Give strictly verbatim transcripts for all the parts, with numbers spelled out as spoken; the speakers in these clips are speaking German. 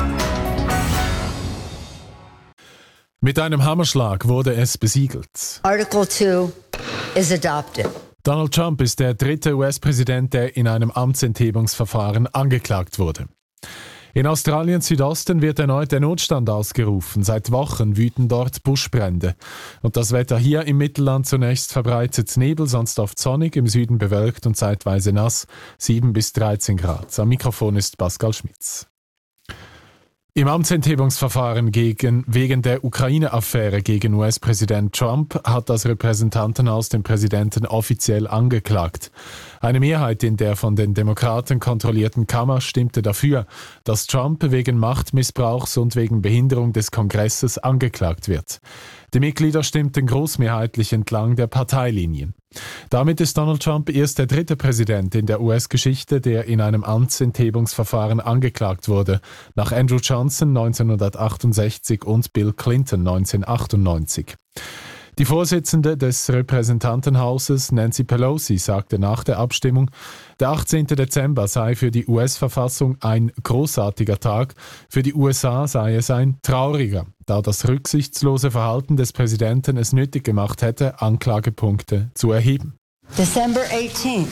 Mit einem Hammerschlag wurde es besiegelt. Article two is adopted. Donald Trump ist der dritte U S-Präsident, der in einem Amtsenthebungsverfahren angeklagt wurde. In Australiens Südosten wird erneut der Notstand ausgerufen. Seit Wochen wüten dort Buschbrände. Und das Wetter hier im Mittelland zunächst verbreitet Nebel, sonst oft sonnig, im Süden bewölkt und zeitweise nass, sieben bis dreizehn Grad. Am Mikrofon ist Pascal Schmitz. Im Amtsenthebungsverfahren gegen, wegen der Ukraine-Affäre gegen U S-Präsident Trump hat das Repräsentantenhaus den Präsidenten offiziell angeklagt. Eine Mehrheit in der von den Demokraten kontrollierten Kammer stimmte dafür, dass Trump wegen Machtmissbrauchs und wegen Behinderung des Kongresses angeklagt wird. Die Mitglieder stimmten großmehrheitlich entlang der Parteilinien. Damit ist Donald Trump erst der dritte Präsident in der U S-Geschichte, der in einem Amtsenthebungsverfahren angeklagt wurde, nach Andrew Johnson neunzehnhundertachtundsechzig und Bill Clinton neunzehnhundertachtundneunzig. Die Vorsitzende des Repräsentantenhauses, Nancy Pelosi, sagte nach der Abstimmung, der achtzehnten Dezember sei für die U S-Verfassung ein großartiger Tag, für die U S A sei es ein trauriger, da das rücksichtslose Verhalten des Präsidenten es nötig gemacht hätte, Anklagepunkte zu erheben. December eighteenth,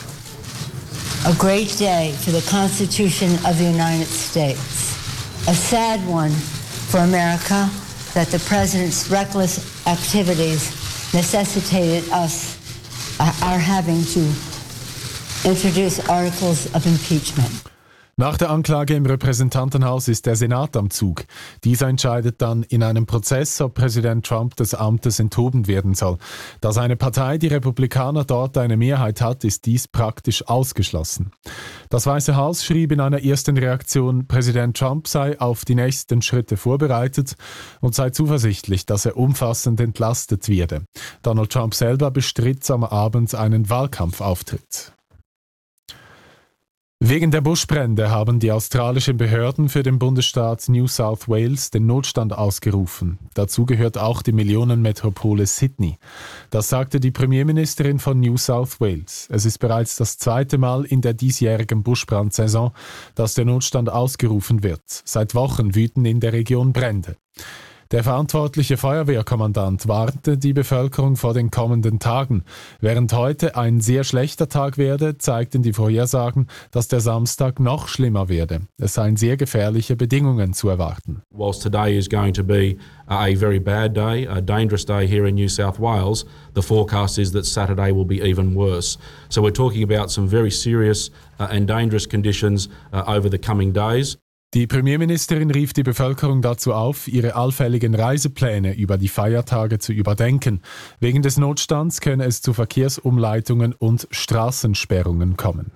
a great day for the Constitution of the United States. A sad one for America that the president's reckless activities necessitated us, uh, our having to introduce articles of impeachment. Nach der Anklage im Repräsentantenhaus ist der Senat am Zug. Dieser entscheidet dann in einem Prozess, ob Präsident Trump des Amtes enthoben werden soll. Da seine Partei, die Republikaner, dort eine Mehrheit hat, ist dies praktisch ausgeschlossen. Das Weiße Haus schrieb in einer ersten Reaktion, Präsident Trump sei auf die nächsten Schritte vorbereitet und sei zuversichtlich, dass er umfassend entlastet werde. Donald Trump selber bestritt am Abend einen Wahlkampfauftritt. Wegen der Buschbrände haben die australischen Behörden für den Bundesstaat New South Wales den Notstand ausgerufen. Dazu gehört auch die Millionenmetropole Sydney. Das sagte die Premierministerin von New South Wales. Es ist bereits das zweite Mal in der diesjährigen Buschbrandsaison, dass der Notstand ausgerufen wird. Seit Wochen wüten in der Region Brände. Der verantwortliche Feuerwehrkommandant warnte die Bevölkerung vor den kommenden Tagen. Während heute ein sehr schlechter Tag werde, zeigten die Vorhersagen, dass der Samstag noch schlimmer werde. Es seien sehr gefährliche Bedingungen zu erwarten. Whilst today is going to be a very bad day, a dangerous day here in New South Wales, the forecast is that Saturday will be even worse. So we're talking about some very serious uh, and dangerous conditions uh, over the coming days. Die Premierministerin rief die Bevölkerung dazu auf, ihre allfälligen Reisepläne über die Feiertage zu überdenken. Wegen des Notstands könne es zu Verkehrsumleitungen und Straßensperrungen kommen.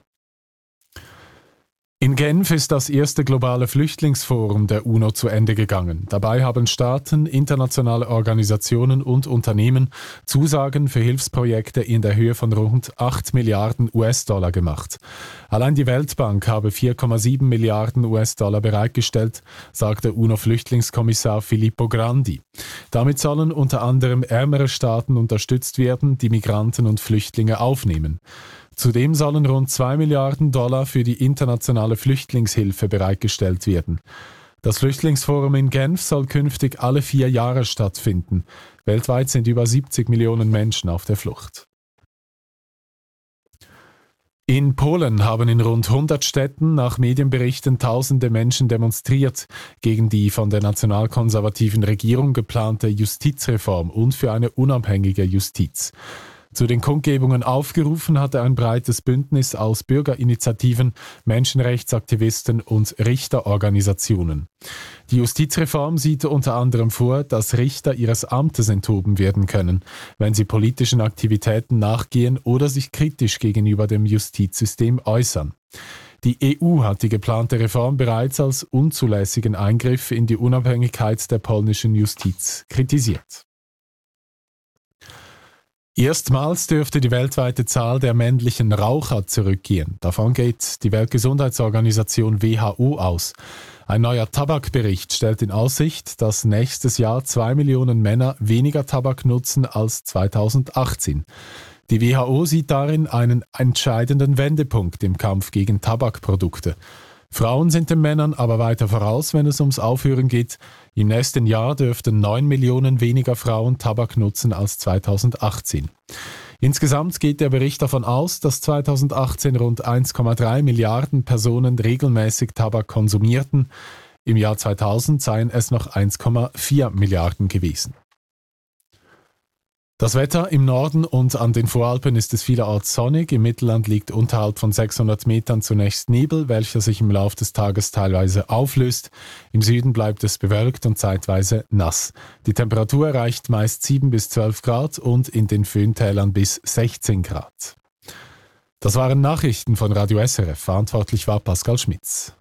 In Genf ist das erste globale Flüchtlingsforum der UNO zu Ende gegangen. Dabei haben Staaten, internationale Organisationen und Unternehmen Zusagen für Hilfsprojekte in der Höhe von rund acht Milliarden U S-Dollar gemacht. Allein die Weltbank habe vier Komma sieben Milliarden U S-Dollar bereitgestellt, sagte UNO-Flüchtlingskommissar Filippo Grandi. Damit sollen unter anderem ärmere Staaten unterstützt werden, die Migranten und Flüchtlinge aufnehmen. Zudem sollen rund zwei Milliarden Dollar für die internationale Flüchtlingshilfe bereitgestellt werden. Das Flüchtlingsforum in Genf soll künftig alle vier Jahre stattfinden. Weltweit sind über siebzig Millionen Menschen auf der Flucht. In Polen haben in rund hundert Städten nach Medienberichten tausende Menschen demonstriert gegen die von der nationalkonservativen Regierung geplante Justizreform und für eine unabhängige Justiz. Zu den Kundgebungen aufgerufen hatte ein breites Bündnis aus Bürgerinitiativen, Menschenrechtsaktivisten und Richterorganisationen. Die Justizreform sieht unter anderem vor, dass Richter ihres Amtes enthoben werden können, wenn sie politischen Aktivitäten nachgehen oder sich kritisch gegenüber dem Justizsystem äußern. Die E U hat die geplante Reform bereits als unzulässigen Eingriff in die Unabhängigkeit der polnischen Justiz kritisiert. Erstmals dürfte die weltweite Zahl der männlichen Raucher zurückgehen. Davon geht die Weltgesundheitsorganisation W H O aus. Ein neuer Tabakbericht stellt in Aussicht, dass nächstes Jahr zwei Millionen Männer weniger Tabak nutzen als zweitausendachtzehn. Die W H O sieht darin einen entscheidenden Wendepunkt im Kampf gegen Tabakprodukte. Frauen sind den Männern aber weiter voraus, wenn es ums Aufhören geht. Im nächsten Jahr dürften neun Millionen weniger Frauen Tabak nutzen als zweitausendachtzehn. Insgesamt geht der Bericht davon aus, dass zweitausendachtzehn rund eins Komma drei Milliarden Personen regelmäßig Tabak konsumierten. Im Jahr zweitausend seien es noch eins Komma vier Milliarden gewesen. Das Wetter im Norden und an den Voralpen ist es vielerorts sonnig. Im Mittelland liegt unterhalb von sechshundert Metern zunächst Nebel, welcher sich im Laufe des Tages teilweise auflöst. Im Süden bleibt es bewölkt und zeitweise nass. Die Temperatur erreicht meist sieben bis zwölf Grad und in den Föhntälern bis sechzehn Grad. Das waren Nachrichten von Radio S R F. Verantwortlich war Pascal Schmitz.